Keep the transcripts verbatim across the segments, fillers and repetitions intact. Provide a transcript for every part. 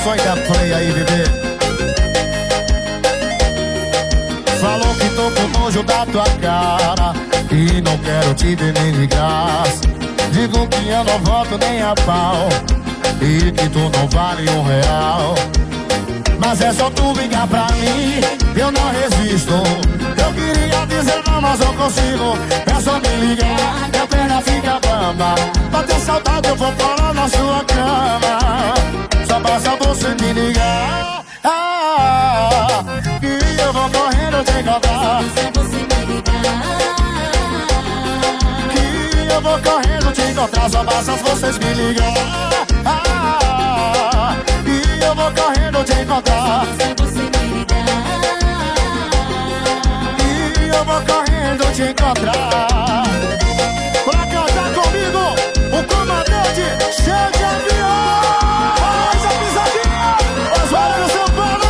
som da play aí, bebê. Falou que tô com nojo da tua cara e não quero te ver nem de graça. Digo que eu não volto nem a pau e que tu não vale um real. Mas é só tu ligar pra mim, eu não resisto. Eu queria dizer não, mas não consigo. É só me ligar, que a perna fica bamba. Bateu saudade, eu vou parar na sua cama. Só basta você me ligar, ah, e eu vou correndo te encontrar. Que eu vou correndo te encontrar. Só basta vocês me ligar, ah, e eu vou correndo te encontrar. E eu vou correndo te encontrar. Pra cantar comigo, o comandante cheio de avião. Faz a pisadinha, Oswaldo do São Paulo.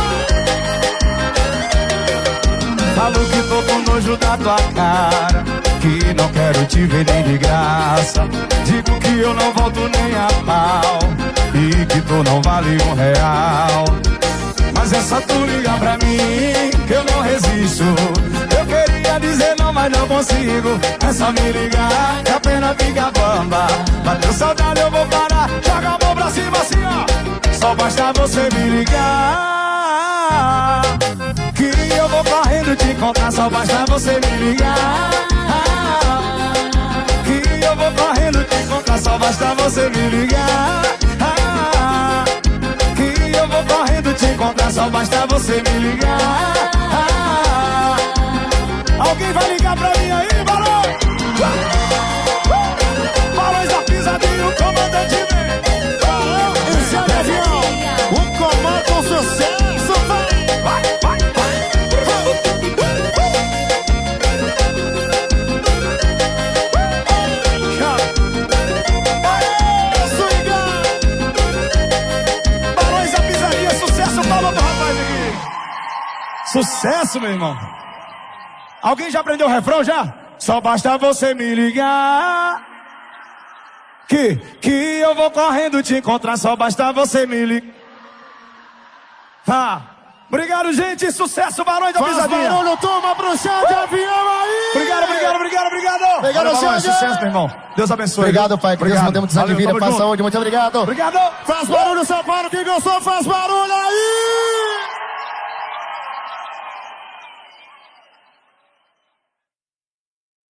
Falo que tô com nojo da tua cara, que não quero te ver nem de graça. Digo que eu não volto nem a pau e que tu não vale um real. Mas é só tu ligar pra mim, que eu não resisto. Eu queria dizer não, mas não consigo. É só me ligar, que a pena fica bamba. Bateu saudade, eu vou parar. Joga a mão pra cima assim, ó. Só basta você me ligar, que eu vou correndo te encontrar. Só basta você me ligar, que eu vou correndo te encontrar. Só basta você me ligar, que eu vou correndo te encontrar. Só basta você me ligar. Alguém vai ligar pra mim aí, Balão? Balões da pisadinha, o comandante vem. Balão, esse é o avião. O comando com sucesso, vai, vai, vai, vai. Aê, swinga. Balões da pisadinha, sucesso, palma pro rapaz aqui. Sucesso, meu irmão. Alguém já aprendeu o refrão já? Só basta você me ligar, que, que eu vou correndo te encontrar. Só basta você me ligar. Ah, obrigado, gente. Sucesso, Barões da Pisadinha. Faz barulho, toma pro chão de avião aí. Obrigado, obrigado, obrigado, obrigado. Obrigado, Xande. Sucesso, meu irmão. Deus abençoe. Obrigado, pai. Que Deus mantenha muitos anos de vida. Paz, saúde. Muito obrigado. Obrigado. Faz barulho, São Paulo. Quem gostou, faz barulho aí.